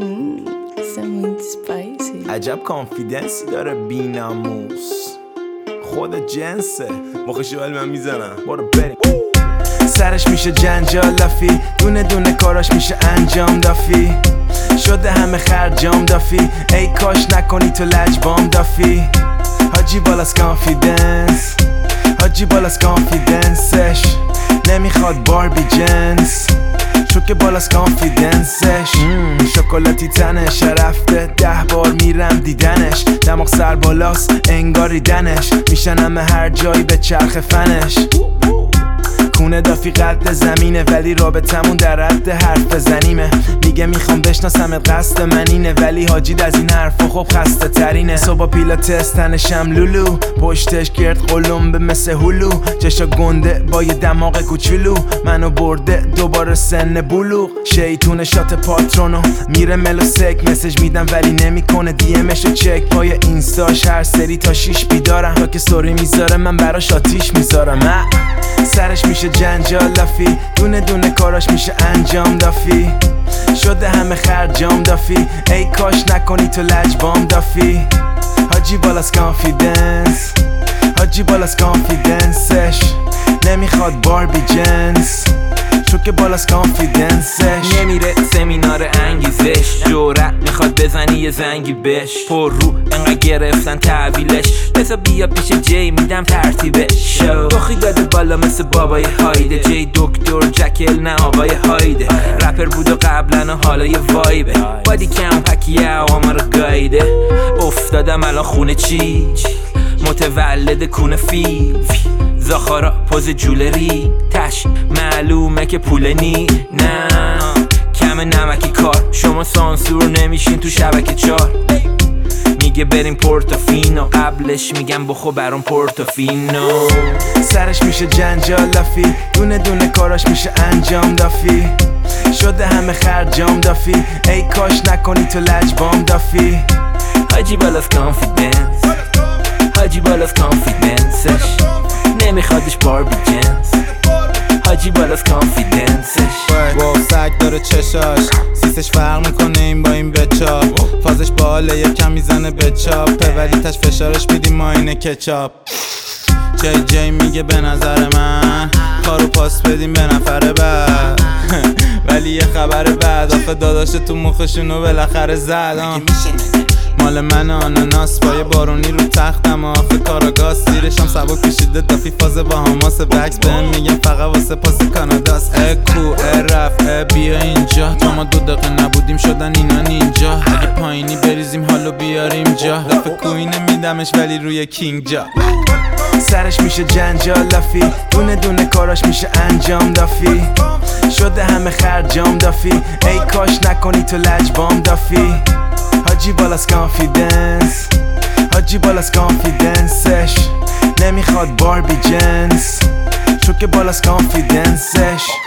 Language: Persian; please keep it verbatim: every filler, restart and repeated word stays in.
عجب کانفیدنسی داره بیناموس، خود جنسه. مخشو ولی من میزنم، برو بریم. سرش میشه جنجال لافی، دونه دونه کاراش میشه انجام دافی. شده همه خرجام دافی، ای کاش نکنی تو لجبام دافی. حاجی بالاس کانفیدنس، حاجی بالاس کانفیدنسش. نمیخواد باربی جنس، چون که بالاس کانفیدنسش. شکلاتی تنش رفته، ده بار میرم دیدنش. دماغ سر بالاس انگاری دنش، میشن همه هر جایی به چرخ فنش. کونه دافی قد زمینه، ولی رابطمون در حد حرف بزنیمه. میگه میخوام بشناسم قصد من اینه، ولی حاجید از این حرفا خب خسته ترینه. صبح پیلاتس تنشم لولو، پشتش گرد قلمبه مثل هلو. چشا گنده با یه دماغ کوچولو، منو برده دوباره سن بلوغ. شیطون شات پاترونو میره ملو سک، مسج میدم ولی نمیکنه دی امشو چک. پای اینستاش هر سری تا شیش بیدارم، تا که سوری میذاره من براش آتیش میذارم. سرش میشه جنجال لافی، دونه دونه کاراش میشه انجام دافی. شده همه خرجام دافی، ای کاش نکنی تو لجبام دافی. حاجی بالاس کانفیدنس، حاجی بالاس کانفیدنسش. نمیخواد باربی جنس، چون که بالاس کانفیدنسش. نمیره سمینار انگیزش، جورت میخواد بزنی یه زنگی بش. پر رو انقدر گرفتن تحویلش، بذار بیا پیش جی میدم ترتیبش. دخی داده بالا مثل بابای هایده، جی دکتر جکل نه آقای هایده. رپر بود و قبلا و حالا یه وایبه، بادی کم پکیه آما رو گایده. افتادم الان خونه چی متولد کونه فیل. زاخارا پوز جولری تش، معلومه که پول نی. نه کم نمکی کار، شما سانسور نمیشین تو شبکه چار. میگه بریم پورتوفینو، قبلش میگم بخو برام پورتوفینو. سرش میشه جنجال لافی، دونه دونه کاراش میشه انجام دافی. شده همه خرجام دافی، ای کاش نکنی تو لجبام دافی. حاجی بالاس کانفیدنس، حاجی بالاس کانفیدنسش. نمیخوادش باربی جنس، حاجی بالاس کانفیدنسش. واو سگ داره چشاش، سیسش فرق میکنه این با این بچا. فازش باله یکم میزنه به چاپه، ولی تش فشارش میدیم ما اینه کچاپ. جی جی میگه به نظر من کارو پاس بدیم به نفر بعد. ولی یه خبر بعد، آخه داداش تو مخشونو بالاخره زد. مال من آناناس پای بارونی رو تختم، آخه کاراگاز سیرشم سبک کشیده دافی. فاز با هماس بکس بهم میگم فقط واسه پاس کاناداست. اکو رف بیا اینجا، تا ما دو دقیقه نبودیم شدن اینا نینجا. اگه پایینی بریزیم حالو بیاریم جا، دفعه کوینه میدمش ولی روی کینگ جا. سرش میشه جنجال لافی، دونه دونه کاراش میشه انجام دافی. شده همه خرجام دافی، ای کاش نکنی تو لجبام دافی. حاجی بالاس کانفیدنس، حاجی بالاس کانفیدنسش. نمیخواد باربی جنس، چون که بالاس کانفیدنسش.